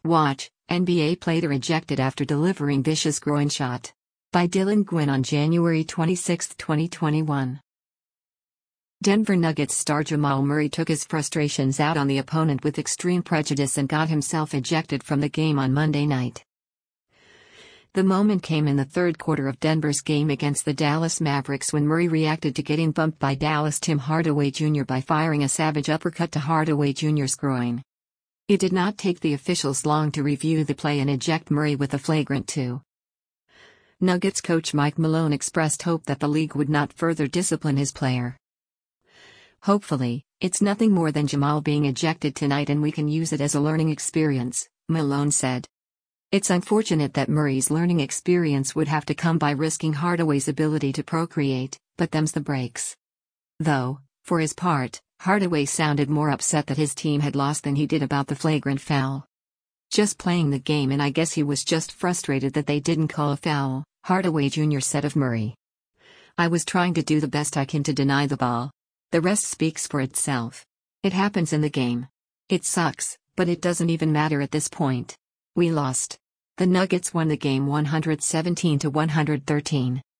Watch, NBA player ejected after delivering vicious groin shot. By Dylan Gwynn on January 26, 2021. Denver Nuggets star Jamal Murray took his frustrations out on the opponent with extreme prejudice and got himself ejected from the game on Monday night. The moment came in the third quarter of Denver's game against the Dallas Mavericks when Murray reacted to getting bumped by Dallas Tim Hardaway Jr. by firing a savage uppercut to Hardaway Jr.'s groin. It did not take the officials long to review the play and eject Murray with a flagrant 2. Nuggets coach Mike Malone expressed hope that the league would not further discipline his player. "Hopefully, it's nothing more than Jamal being ejected tonight and we can use it as a learning experience," Malone said. "It's unfortunate that Murray's learning experience would have to come by risking Hardaway's ability to procreate, but them's the breaks." Though, for his part, Hardaway sounded more upset that his team had lost than he did about the flagrant foul. "Just playing the game and I guess he was just frustrated that they didn't call a foul," Hardaway Jr. said of Murray. "I was trying to do the best I can to deny the ball. The rest speaks for itself. It happens in the game. It sucks, but it doesn't even matter at this point. We lost." The Nuggets won the game 117-113.